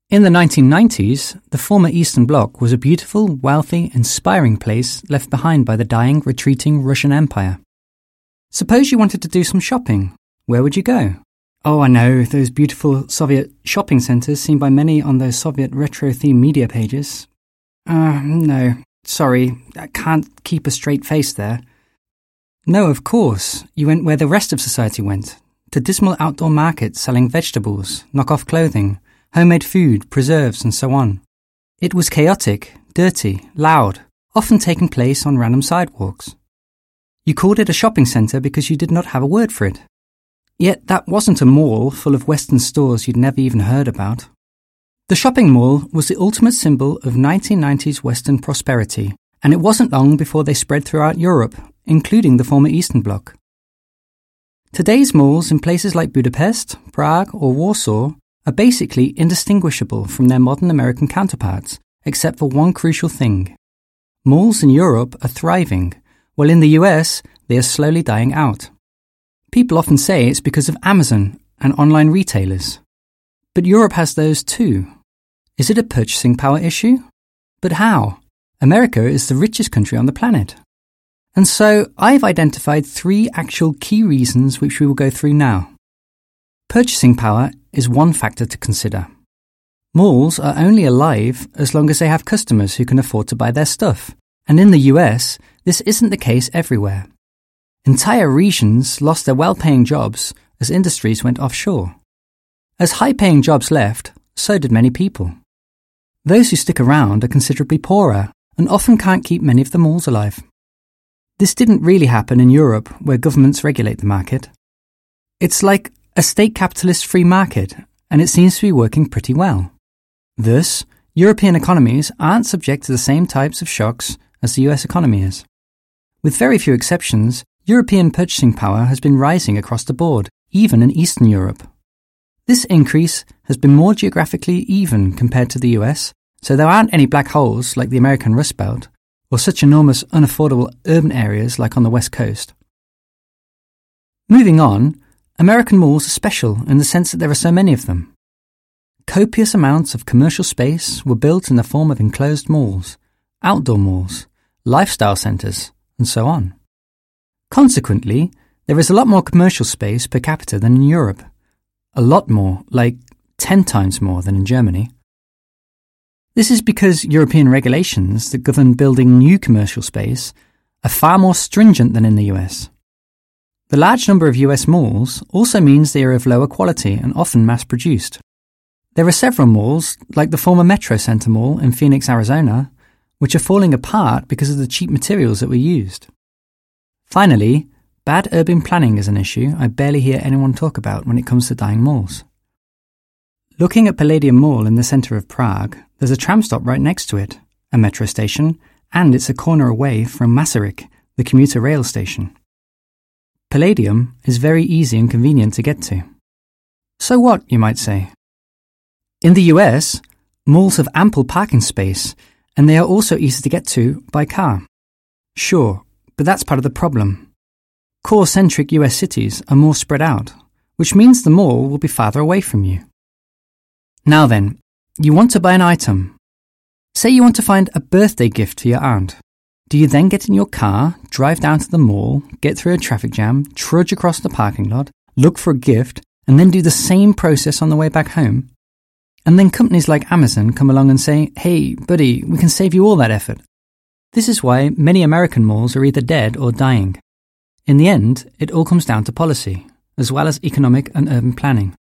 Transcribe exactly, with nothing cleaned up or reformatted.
In the nineteen nineties, the former Eastern Bloc was a beautiful, wealthy, inspiring place left behind by the dying, retreating Russian Empire. Suppose you wanted to do some shopping. Where would you go? Oh, I know, those beautiful Soviet shopping centres seen by many on those Soviet retro-themed media pages. Uh, no, sorry, I can't keep a straight face there. No, of course, you went where the rest of society went, to dismal outdoor markets selling vegetables, knock-off clothing, homemade food, preserves, and so on. It was chaotic, dirty, loud, often taking place on random sidewalks. You called it a shopping centre because you did not have a word for it. Yet that wasn't a mall full of Western stores you'd never even heard about. The shopping mall was the ultimate symbol of nineteen nineties Western prosperity, and it wasn't long before they spread throughout Europe, including the former Eastern Bloc. Today's malls in places like Budapest, Prague, or Warsaw are basically indistinguishable from their modern American counterparts, except for one crucial thing. Malls in Europe are thriving, while in the U S they are slowly dying out. People often say it's because of Amazon and online retailers. But Europe has those too. Is it a purchasing power issue? But how? America is the richest country on the planet. And so I've identified three actual key reasons which we will go through now. Purchasing power is one factor to consider. Malls are only alive as long as they have customers who can afford to buy their stuff. And in the U S, this isn't the case everywhere. Entire regions lost their well-paying jobs as industries went offshore. As high-paying jobs left, so did many people. Those who stick around are considerably poorer and often can't keep many of the malls alive. This didn't really happen in Europe, where governments regulate the market. It's like a state capitalist free market, and it seems to be working pretty well. Thus, European economies aren't subject to the same types of shocks as the U S economy is. With very few exceptions, European purchasing power has been rising across the board, even in Eastern Europe. This increase has been more geographically even compared to the U S, so there aren't any black holes like the American Rust Belt, or such enormous unaffordable urban areas like on the West Coast. Moving on, American malls are special in the sense that there are so many of them. Copious amounts of commercial space were built in the form of enclosed malls, outdoor malls, lifestyle centres, and so on. Consequently, there is a lot more commercial space per capita than in Europe. A lot more, like ten times more than in Germany. This is because European regulations that govern building new commercial space are far more stringent than in the U S. The large number of U S malls also means they are of lower quality and often mass-produced. There are several malls, like the former Metro Center Mall in Phoenix, Arizona, which are falling apart because of the cheap materials that were used. Finally, bad urban planning is an issue I barely hear anyone talk about when it comes to dying malls. Looking at Palladium Mall in the centre of Prague, there's a tram stop right next to it, a metro station, and it's a corner away from Masaryk, the commuter rail station. Palladium is very easy and convenient to get to. So what, you might say? In the U S, malls have ample parking space, and they are also easy to get to by car. Sure, but that's part of the problem. Core-centric U S cities are more spread out, which means the mall will be farther away from you. Now then, you want to buy an item. Say you want to find a birthday gift for your aunt. Do you then get in your car, drive down to the mall, get through a traffic jam, trudge across the parking lot, look for a gift, and then do the same process on the way back home? And then companies like Amazon come along and say, hey, buddy, we can save you all that effort. This is why many American malls are either dead or dying. In the end, it all comes down to policy, as well as economic and urban planning.